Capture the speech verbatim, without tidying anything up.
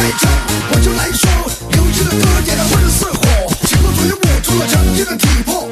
来唱，我就来说，有趣的歌点燃温室火，起个嘴捂住了强劲的体魄。